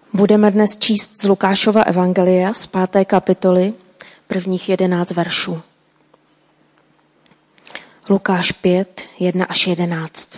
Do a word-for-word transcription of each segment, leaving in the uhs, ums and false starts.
Budeme dnes číst z Lukášova evangelia z páté kapitoly, prvních jedenáct veršů. Lukáš pět, jedna až jedenáct.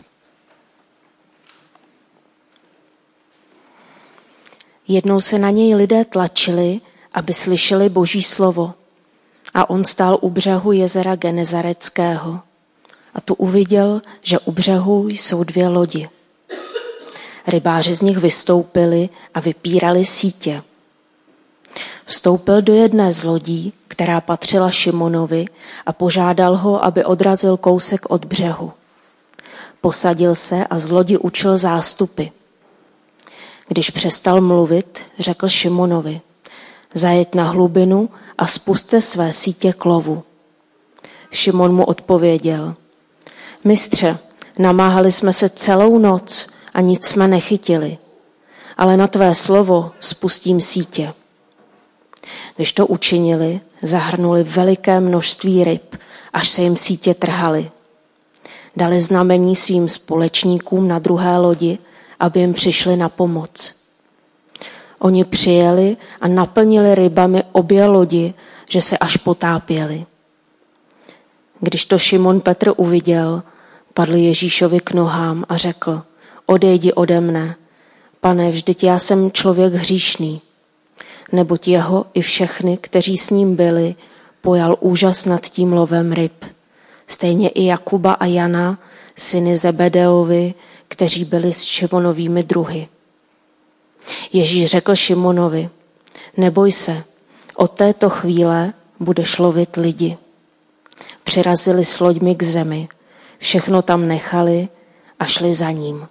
Jednou se na něj lidé tlačili, aby slyšeli Boží slovo, a on stál u břehu jezera Genezareckého. A tu uviděl, že u břehu jsou dvě lodi. Rybáři z nich vystoupili a vypírali sítě. Vstoupil do jedné z lodí, která patřila Šimonovi, a požádal ho, aby odrazil kousek od břehu. Posadil se a z lodi učil zástupy. Když přestal mluvit, řekl Šimonovi: zajeď na hlubinu a spuste své sítě k lovu. Šimon mu odpověděl: mistře, namáhali jsme se celou noc a nic jsme nechytili, ale na tvé slovo spustím sítě. Když to učinili, zahrnuli veliké množství ryb, až se jim sítě trhaly. Dali znamení svým společníkům na druhé lodi, aby jim přišli na pomoc. Oni přijeli a naplnili rybami obě lodi, že se až potápěli. Když to Šimon Petr uviděl, padl Ježíšovi k nohám a řekl: odejdi ode mne, Pane, vždyť já jsem člověk hříšný. Neboť jeho i všechny, kteří s ním byli, pojal úžas nad tím lovem ryb. Stejně i Jakuba a Jana, syny Zebedeovi, kteří byli s Šimonovými druhy. Ježíš řekl Šimonovi: neboj se, od této chvíle budeš lovit lidi. Přirazili s loďmi k zemi, všechno tam nechali a šli za ním.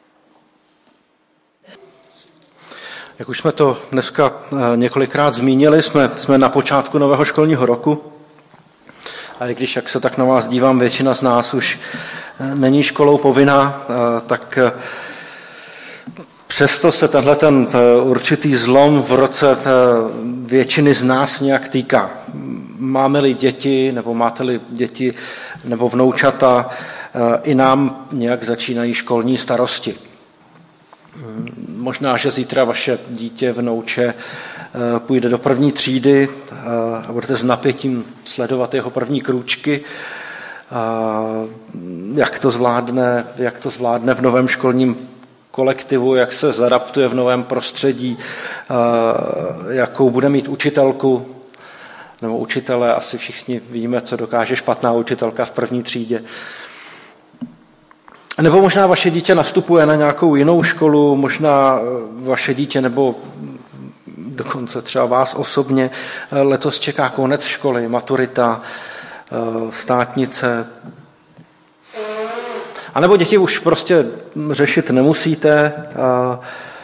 Jak už jsme to dneska několikrát zmínili, jsme, jsme na počátku nového školního roku. A i když, jak se tak na vás dívám, většina z nás už není školou povinná, tak přesto se tenhle ten určitý zlom v roce většiny z nás nějak týká. Máme-li děti, nebo máte-li děti, nebo vnoučata, i nám nějak začínají školní starosti. Možná, že zítra vaše dítě, vnouče půjde do první třídy a budete s napětím sledovat jeho první krůčky, jak to zvládne, jak to zvládne v novém školním kolektivu, jak se zadaptuje v novém prostředí, jakou bude mít učitelku nebo učitele. Asi všichni víme, co dokáže špatná učitelka v první třídě. Nebo možná vaše dítě nastupuje na nějakou jinou školu, možná vaše dítě nebo dokonce třeba vás osobně letos čeká konec školy, maturita, státnice. A nebo děti už prostě řešit nemusíte, a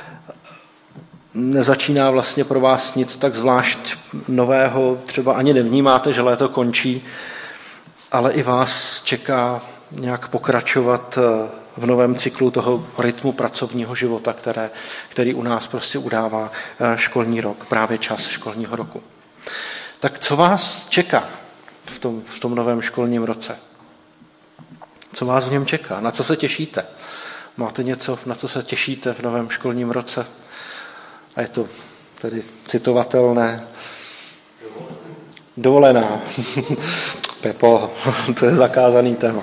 nezačíná vlastně pro vás nic tak zvlášť nového, třeba ani nevnímáte, že léto končí, ale i vás čeká nějak pokračovat v novém cyklu toho rytmu pracovního života, které, který u nás prostě udává školní rok, právě čas školního roku. Tak co vás čeká v tom, v tom novém školním roce? Co vás v něm čeká? Na co se těšíte? Máte něco, na co se těšíte v novém školním roce? A je to tedy citovatelné. Dovolená. Pepo, to je zakázaný téma.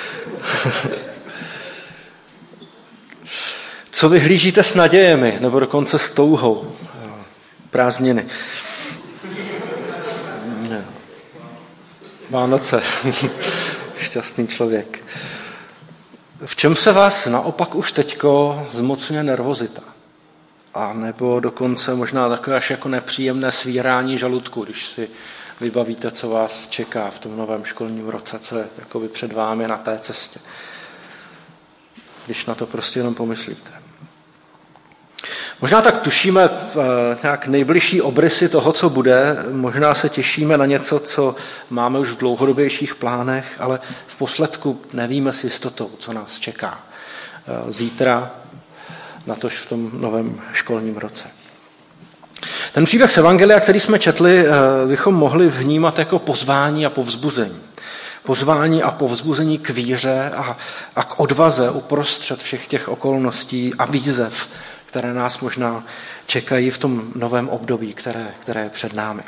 Co vyhlížíte s nadějemi, nebo dokonce s touhou? Prázdniny. Vánoce. Šťastný člověk. V čem se vás naopak už teďko zmocňuje nervozita? A nebo dokonce možná takové až jako nepříjemné svírání žaludku, když si vybavíte, co vás čeká v tom novém školním roce, co je jakoby před vámi na té cestě. Když na to prostě jenom pomyslíte. Možná tak tušíme nějak nejbližší obrysy toho, co bude. Možná se těšíme na něco, co máme už v dlouhodobějších plánech, ale v posledku nevíme s jistotou, co nás čeká zítra, natož v tom novém školním roce. Ten příběh z Evangelia, který jsme četli, bychom mohli vnímat jako pozvání a povzbuzení. Pozvání a povzbuzení k víře a, a k odvaze uprostřed všech těch okolností a výzev, které nás možná čekají v tom novém období, které, které je před námi.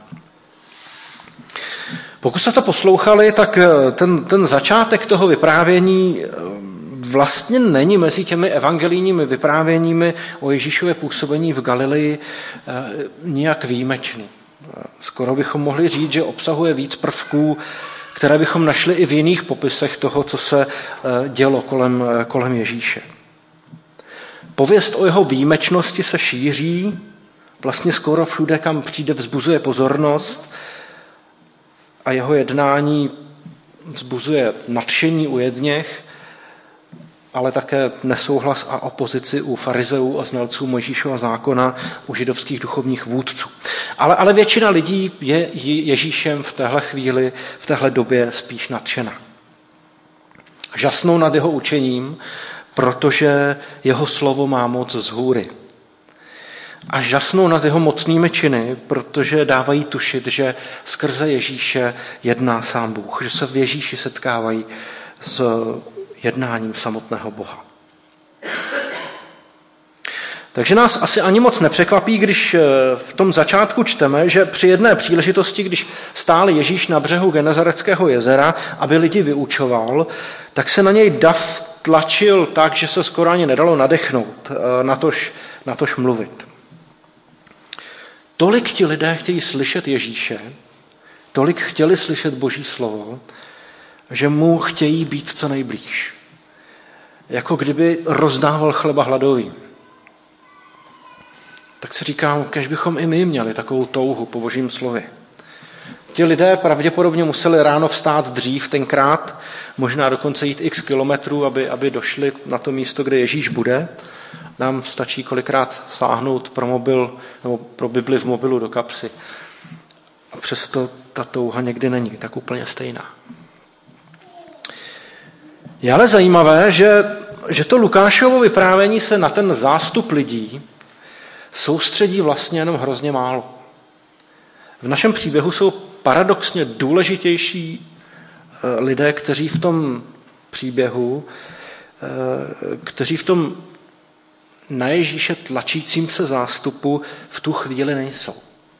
Pokud jste to poslouchali, tak ten, ten začátek toho vyprávění vlastně není mezi těmi evangelijními vyprávěními o Ježíšově působení v Galileji nijak výjimečný. Skoro bychom mohli říct, že obsahuje víc prvků, které bychom našli i v jiných popisech toho, co se dělo kolem, kolem Ježíše. Pověst o jeho výjimečnosti se šíří, vlastně skoro všude, kam přijde, vzbuzuje pozornost a jeho jednání vzbuzuje nadšení u jedněch, ale také nesouhlas a opozici u farizeů a znalců Mojžíšova zákona, u židovských duchovních vůdců. Ale, ale většina lidí je Ježíšem v téhle chvíli, v téhle době spíš nadšena. Žasnou nad jeho učením, protože jeho slovo má moc z hůry. A žasnou nad jeho mocnými činy, protože dávají tušit, že skrze Ježíše jedná sám Bůh, že se v Ježíši setkávají s jednáním samotného Boha. Takže nás asi ani moc nepřekvapí, když v tom začátku čteme, že při jedné příležitosti, když stál Ježíš na břehu Genezareckého jezera, aby lidi vyučoval, tak se na něj dav tlačil tak, že se skoro ani nedalo nadechnout, natož, natož mluvit. Tolik ti lidé chtějí slyšet Ježíše, tolik chtěli slyšet Boží slovo, že mu chtějí být co nejblíž. Jako kdyby rozdával chleba hladovým. Tak si říkám, kež bychom i my měli takovou touhu po Božím slově. Ti lidé pravděpodobně museli ráno vstát dřív tenkrát, možná dokonce jít x kilometrů, aby, aby došli na to místo, kde Ježíš bude. Nám stačí kolikrát sáhnout pro mobil nebo pro Bibli v mobilu do kapsy. A přesto ta touha někdy není tak úplně stejná. Je ale zajímavé, že, že to Lukášovo vyprávění se na ten zástup lidí soustředí vlastně jenom hrozně málo. V našem příběhu jsou paradoxně důležitější lidé, kteří v tom příběhu, kteří v tom na Ježíše tlačícím se zástupu v tu chvíli nejsou.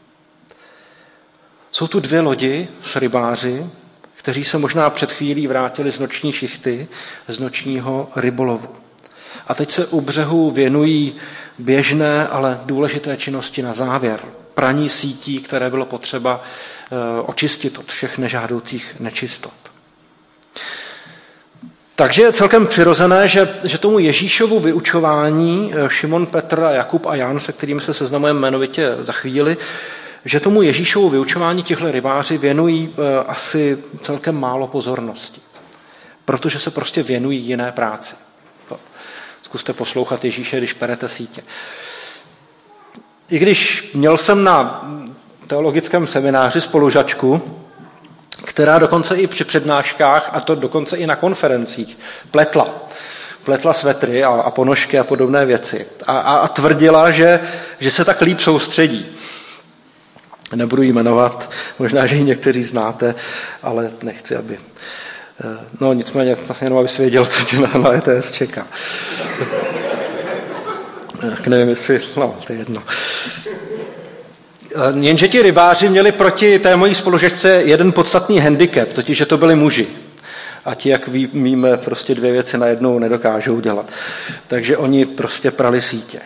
Jsou tu dvě lodi s rybáři, kteří se možná před chvílí vrátili z noční šichty, z nočního rybolovu. A teď se u břehu věnují běžné, ale důležité činnosti na závěr. Praní sítí, které bylo potřeba očistit od všech nežádoucích nečistot. Takže je celkem přirozené, že, že tomu Ježíšovu vyučování Šimon, Petr, Jakub a Jan, se kterými se seznamujeme jmenovitě za chvíli, že tomu Ježíšovu vyučování tihle rybáři věnují asi celkem málo pozornosti, protože se prostě věnují jiné práci. Zkuste poslouchat Ježíše, když perete sítě. I když měl jsem na teologickém semináři spolužačku, která dokonce i při přednáškách, a to dokonce i na konferencích, pletla. Pletla svetry a, a ponožky a podobné věci. A, a, a tvrdila, že, že se tak líp soustředí. Nebudu jí jmenovat, možná, že ji někteří znáte, ale nechci, aby... No nicméně, jenom abys věděl, co tě na, na E T S čeká. Tak nevím, jestli... No, to je jedno. Jenže ti rybáři měli proti té mojí spolužečce jeden podstatný handicap, totiž, že to byli muži. A ti, jak víme, prostě dvě věci najednou nedokážou dělat. Takže oni prostě prali sítě.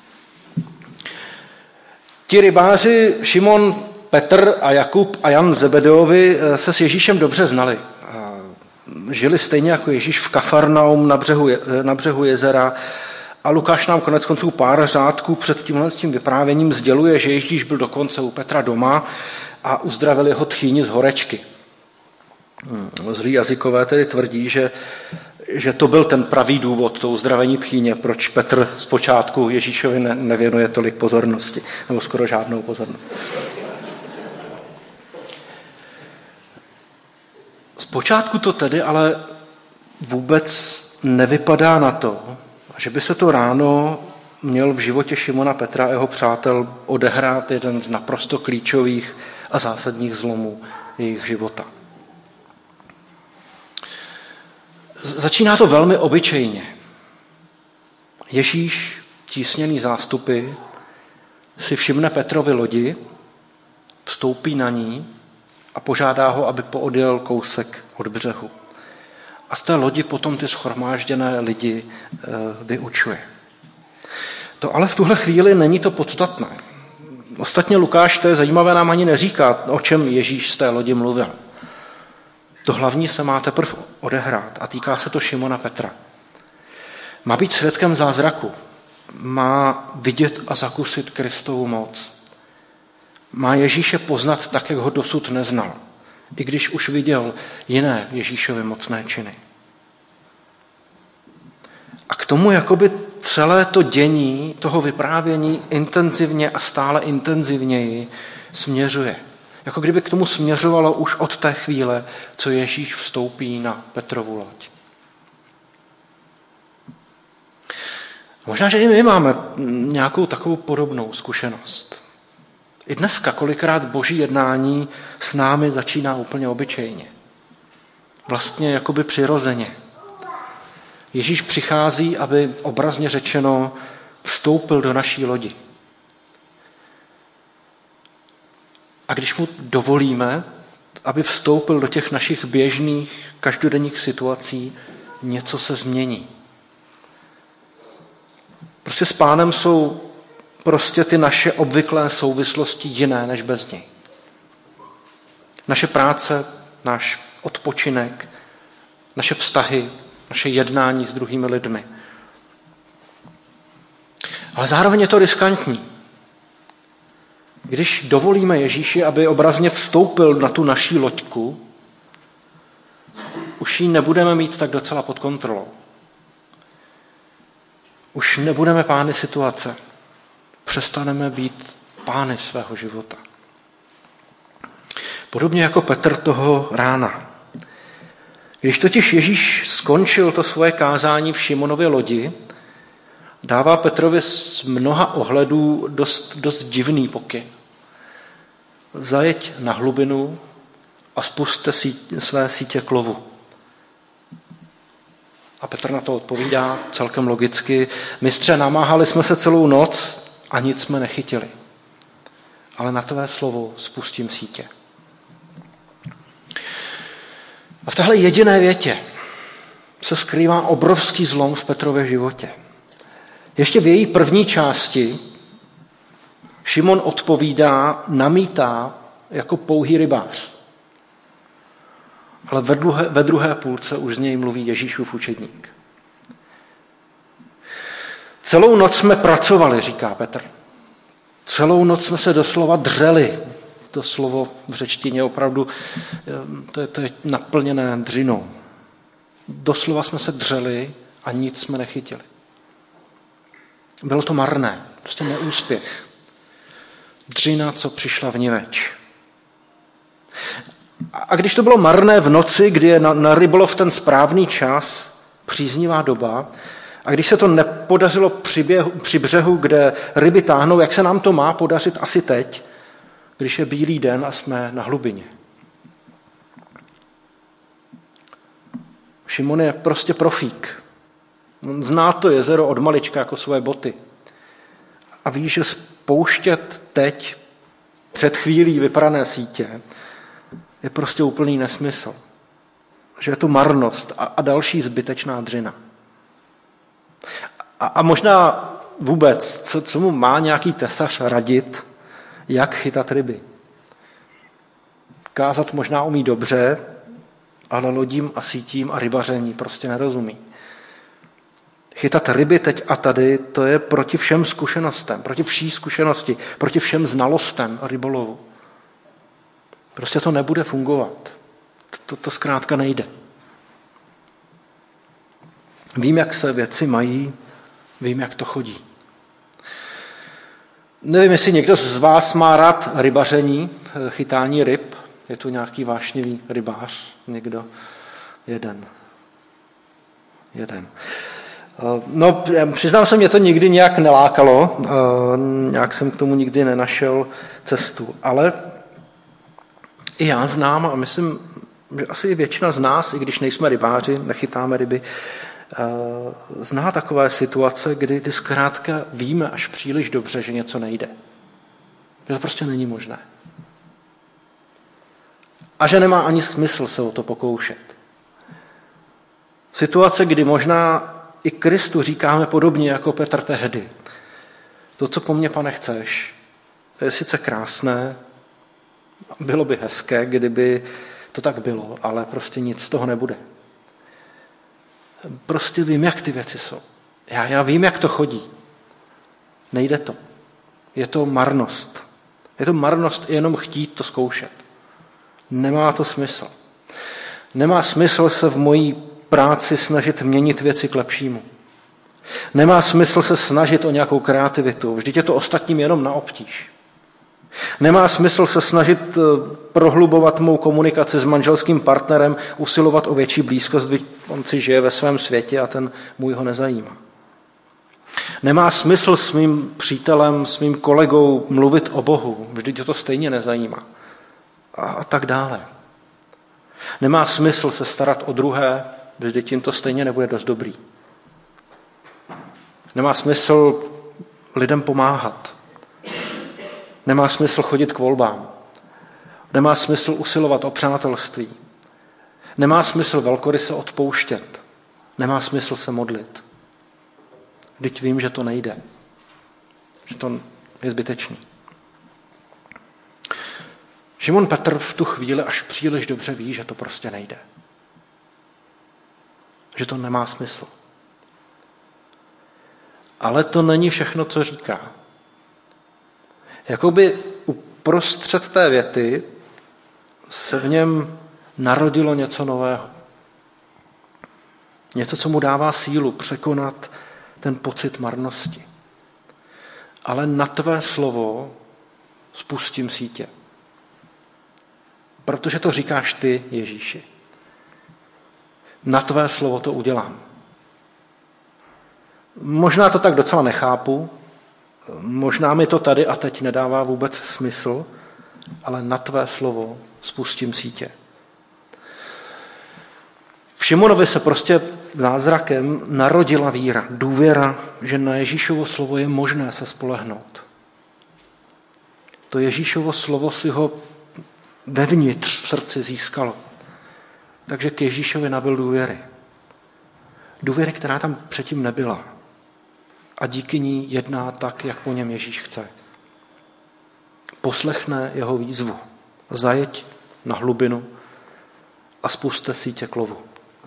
Ti rybáři Šimon, Petr a Jakub a Jan Zebedeovi se s Ježíšem dobře znali. Žili stejně jako Ježíš v Kafarnaum na břehu, na břehu jezera. A Lukáš nám konec konců pár řádků před tímhle s tím vyprávěním sděluje, že Ježíš byl dokonce u Petra doma a uzdravil jeho tchýni z horečky. Zlí jazykové tedy tvrdí, že, že to byl ten pravý důvod, to uzdravení tchýně, proč Petr zpočátku Ježíšovi ne, nevěnuje tolik pozornosti, nebo skoro žádnou pozornost. Zpočátku to tedy ale vůbec nevypadá na to, že by se to ráno měl v životě Šimona, Petra a jeho přátel odehrát jeden z naprosto klíčových a zásadních zlomů jejich života. Začíná to velmi obyčejně. Ježíš tísněný zástupy, si všimne Petrovy lodi, vstoupí na ní a požádá ho, aby poodjel kousek od břehu. A z té lodi potom ty shromážděné lidi e, vyučuje. To ale v tuhle chvíli není to podstatné. Ostatně Lukáš, to je zajímavé, nám ani neříká, o čem Ježíš z té lodi mluvil. To hlavní se má teprve odehrát a týká se to Šimona Petra. Má být svědkem zázraku, má vidět a zakusit Kristovu moc. Má Ježíše poznat tak, jak ho dosud neznal, i když už viděl jiné Ježíšovy mocné činy. A k tomu jakoby celé to dění toho vyprávění intenzivně a stále intenzivněji směřuje. Jako kdyby k tomu směřovalo už od té chvíle, co Ježíš vstoupí na Petrovu loď. Možná, že i my máme nějakou takovou podobnou zkušenost. I dneska kolikrát boží jednání s námi začíná úplně obyčejně. Vlastně jakoby přirozeně. Ježíš přichází, aby obrazně řečeno vstoupil do naší lodi. A když mu dovolíme, aby vstoupil do těch našich běžných každodenních situací, něco se změní. Prostě s Pánem jsou prostě ty naše obvyklé souvislosti jiné než bez něj. Naše práce, náš odpočinek, naše vztahy, naše jednání s druhými lidmi. Ale zároveň je to riskantní. Když dovolíme Ježíši, aby obrazně vstoupil na tu naší loďku, už ji nebudeme mít tak docela pod kontrolou. Už nebudeme pány situace. Přestaneme být pány svého života. Podobně jako Petr toho rána. Když totiž Ježíš skončil to svoje kázání v Šimonově lodi, dává Petrovi z mnoha ohledů dost, dost divný pokyn. Zajeď na hlubinu a spusťte své sítě k lovu. A Petr na to odpovídá celkem logicky. Mistře, namáhali jsme se celou noc a nic jsme nechytili. Ale na tvé slovo spustím sítě. A v téhle jediné větě se skrývá obrovský zlom v Petrově životě. Ještě v její první části Šimon odpovídá, namítá jako pouhý rybář. Ale ve druhé, ve druhé půlce už z něj mluví Ježíšův učedník. Celou noc jsme pracovali, říká Petr. Celou noc jsme se doslova dřeli. To slovo v řečtině opravdu to je, to je naplněné dřinou. Doslova jsme se dřeli a nic jsme nechytili. Bylo to marné, prostě neúspěch. Dřina, co přišla vniveč. A když to bylo marné v noci, kdy je na, na rybolov ten správný čas, příznivá doba, a když se to nepodařilo při, běhu, při břehu, kde ryby táhnou, jak se nám to má podařit asi teď, když je bílý den a jsme na hlubině. Šimon je prostě profík. On zná to jezero od malička jako svoje boty. A ví, že spouštět teď před chvílí vyprané sítě je prostě úplný nesmysl. Že je to marnost a, a další zbytečná dřina. A, a možná vůbec, co, co mu má nějaký tesař radit, jak chytat ryby. Kázat možná umí dobře, ale lodím a sítím a rybaření prostě nerozumí. Chytat ryby teď a tady, to je proti všem zkušenostem, proti vší zkušenosti, proti všem znalostem rybolovu. Prostě to nebude fungovat. To, to zkrátka nejde. Vím, jak se věci mají, vím, jak to chodí. Nevím, jestli někdo z vás má rád rybaření, chytání ryb. Je tu nějaký vášnivý rybář, někdo? Jeden. Jeden. No, přiznám se, mě to nikdy nějak nelákalo, nějak jsem k tomu nikdy nenašel cestu, ale i já znám a myslím, že asi i většina z nás, i když nejsme rybáři, nechytáme ryby, zná takové situace, kdy, kdy zkrátka víme až příliš dobře, že něco nejde. Že to prostě není možné. A že nemá ani smysl se o to pokoušet. Situace, kdy možná i Kristu říkáme podobně jako Petr tehdy. To, co po mně, Pane, chceš, to je sice krásné, bylo by hezké, kdyby to tak bylo, ale prostě nic z toho nebude. Prostě vím, jak ty věci jsou. Já, já vím, jak to chodí. Nejde to. Je to marnost. Je to marnost jenom chtít to zkoušet. Nemá to smysl. Nemá smysl se v mojí práci snažit měnit věci k lepšímu. Nemá smysl se snažit o nějakou kreativitu. Vždyť je to ostatním jenom na obtíž. Nemá smysl se snažit prohlubovat mou komunikaci s manželským partnerem, usilovat o větší blízkost, když on si žije ve svém světě a ten můj ho nezajímá. Nemá smysl s mým přítelem, s mým kolegou mluvit o Bohu, vždyť to stejně nezajímá. A, a tak dále. Nemá smysl se starat o druhé, vždyť tím to stejně nebude dost dobrý. Nemá smysl lidem pomáhat. Nemá smysl chodit k volbám. Nemá smysl usilovat o přátelství. Nemá smysl velkoryse odpouštět. Nemá smysl se modlit. Vždyť vím, že to nejde. Že to je zbytečný. Šimon Petr v tu chvíli až příliš dobře ví, že to prostě nejde. Že to nemá smysl. Ale to není všechno, co říká. Jakoby uprostřed té věty se v něm narodilo něco nového. Něco, co mu dává sílu překonat ten pocit marnosti. Ale na tvé slovo spustím sítě. Protože to říkáš ty, Ježíši. Na tvé slovo to udělám. Možná to tak docela nechápu, možná mi to tady a teď nedává vůbec smysl, ale na tvé slovo spustím sítě. V Šimonovi se prostě zázrakem narodila víra, důvěra, že na Ježíšovo slovo je možné se spolehnout. To Ježíšovo slovo si ho vevnitř v srdci získalo. Takže k Ježíšovi nabyl důvěry. Důvěry, která tam předtím nebyla. A díky ní jedná tak, jak po něm Ježíš chce. Poslechne jeho výzvu. Zajeď na hlubinu a spuste sítě k lovu.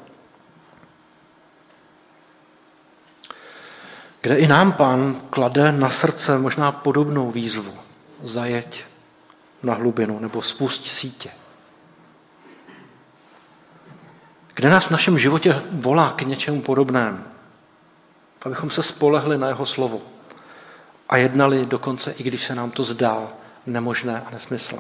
Kde i nám Pán klade na srdce možná podobnou výzvu. Zajeď na hlubinu nebo spust sítě. Kde nás v našem životě volá k něčemu podobnému. Abychom se spolehli na jeho slovo a jednali dokonce, i když se nám to zdá nemožné a nesmyslné.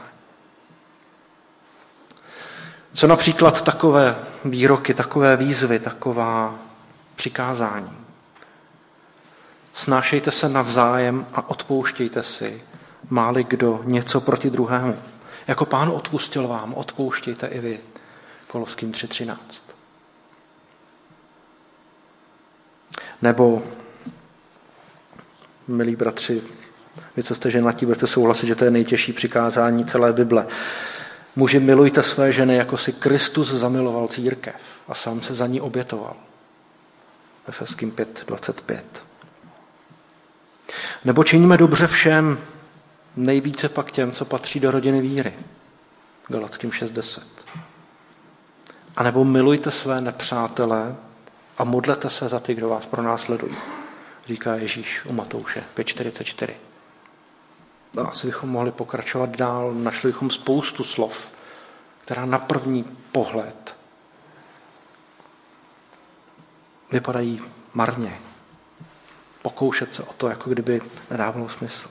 Co například takové výroky, takové výzvy, taková přikázání? Snášejte se navzájem a odpouštějte si, má-li kdo něco proti druhému. Jako Pán odpustil vám, odpouštějte i vy. Koloským tři třináct. Nebo, milí bratři, vy, co jste ženatí, budete souhlasit, že to je nejtěžší přikázání celé Bible. Muži, milujte své ženy, jako si Kristus zamiloval církev a sám se za ní obětoval. Efeským pět dvacet pět. Nebo činíme dobře všem, nejvíce pak těm, co patří do rodiny víry. Galackým šest deset. A nebo milujte své nepřátele a modlete se za ty, kdo vás pronásledují, říká Ježíš u Matouše pět čtyřicet čtyři. A asi bychom mohli pokračovat dál, našli bychom spoustu slov, která na první pohled vypadají marně. Pokoušet se o to, jako kdyby nedávalo smysl.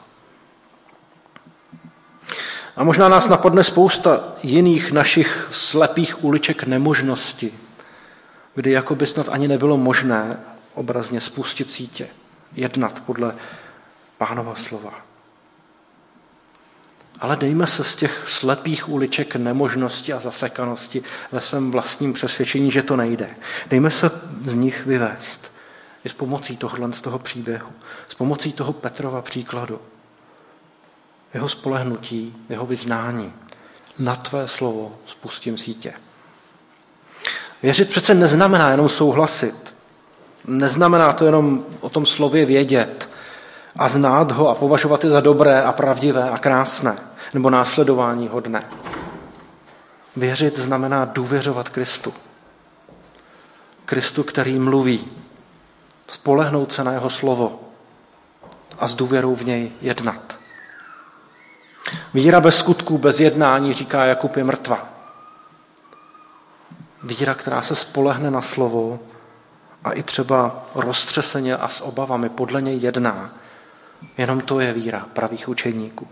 A možná nás napadne spousta jiných našich slepých uliček nemožnosti, kdy jako by snad ani nebylo možné obrazně spustit sítě, jednat podle Pánova slova. Ale dejme se z těch slepých uliček nemožnosti a zasekanosti ve svém vlastním přesvědčení, že to nejde. Dejme se z nich vyvést. I s pomocí tohohle z toho příběhu. S pomocí toho Petrova příkladu. Jeho spolehnutí, jeho vyznání. Na tvé slovo spustím sítě. Věřit přece neznamená jenom souhlasit. Neznamená to jenom o tom slově vědět a znát ho a považovat je za dobré a pravdivé a krásné, nebo následování hodné. Věřit znamená důvěřovat Kristu. Kristu, který mluví, spolehnout se na jeho slovo a s důvěrou v něj jednat. Víra bez skutků, bez jednání, říká Jakub, je mrtva. Víra, která se spolehne na slovo a i třeba roztřeseně a s obavami podle něj jedná, jenom to je víra pravých učedníků.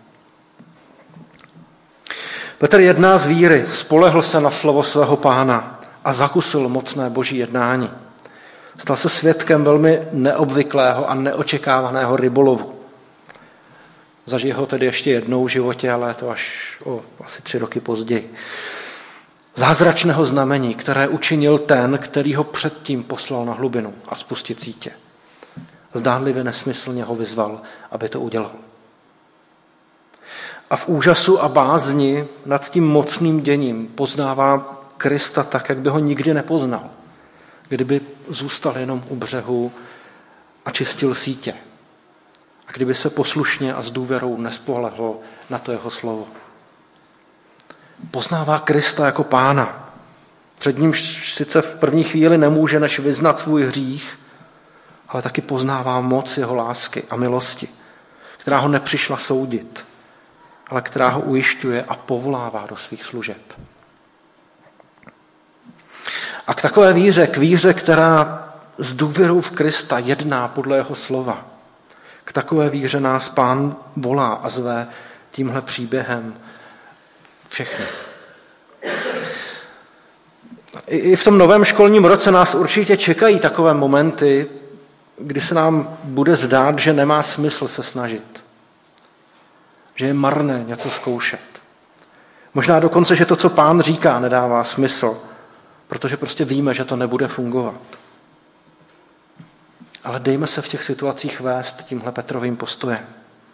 Petr jedná z víry, spolehl se na slovo svého Pána a zakusil mocné boží jednání. Stal se svědkem velmi neobvyklého a neočekávaného rybolovu. Zažije ho tedy ještě jednou v životě, ale to až o asi tři roky později. Zázračného znamení, které učinil ten, který ho předtím poslal na hlubinu a spustit sítě. Zdánlivě nesmyslně ho vyzval, aby to udělal. A v úžasu a bázni nad tím mocným děním poznává Krista tak, jak by ho nikdy nepoznal, kdyby zůstal jenom u břehu a čistil sítě. A kdyby se poslušně a s důvěrou nespolehl na to jeho slovo. Poznává Krista jako Pána. Před ním sice v první chvíli nemůže než vyznat svůj hřích, ale taky poznává moc jeho lásky a milosti, která ho nepřišla soudit, ale která ho ujišťuje a povolává do svých služeb. A k takové víře, k víře, která s důvěrou v Krista jedná podle jeho slova, k takové víře nás Pán volá a zve tímhle příběhem všechny. I v tom novém školním roce nás určitě čekají takové momenty, kdy se nám bude zdát, že nemá smysl se snažit. Že je marné něco zkoušet. Možná dokonce, že to, co Pán říká, nedává smysl, protože prostě víme, že to nebude fungovat. Ale dejme se v těch situacích vést tímhle Petrovým postojem.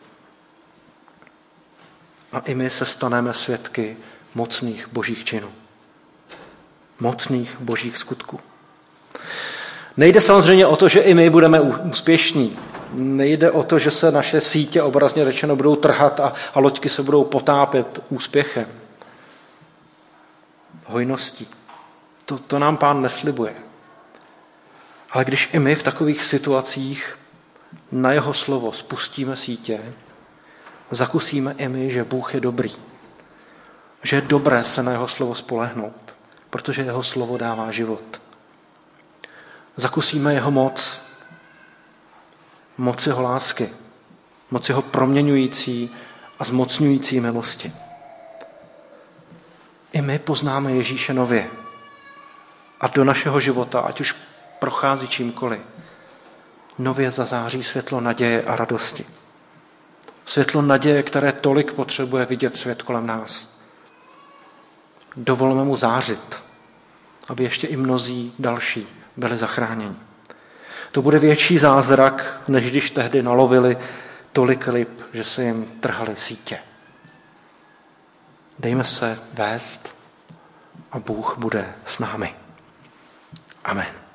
A i my se staneme svědky mocných božích činů. Mocných božích skutků. Nejde samozřejmě o to, že i my budeme úspěšní. Nejde o to, že se naše sítě obrazně řečeno budou trhat a, a loďky se budou potápět úspěchem. Hojností. To, to nám Pán neslibuje. Ale když i my v takových situacích na jeho slovo spustíme sítě, zakusíme i my, že Bůh je dobrý. Že je dobré se na jeho slovo spolehnout, protože jeho slovo dává život. Zakusíme jeho moc, moc jeho lásky, moc jeho proměňující a zmocňující milosti. I my poznáme Ježíše nově a do našeho života, ať už prochází čímkoliv, nově zazáří světlo naděje a radosti. Světlo naděje, které tolik potřebuje vidět svět kolem nás. Dovolme mu zářit, aby ještě i mnozí další byli zachráněni. To bude větší zázrak, než když tehdy nalovili tolik ryb, že se jim trhaly sítě. Dejme se vést a Bůh bude s námi. Amen.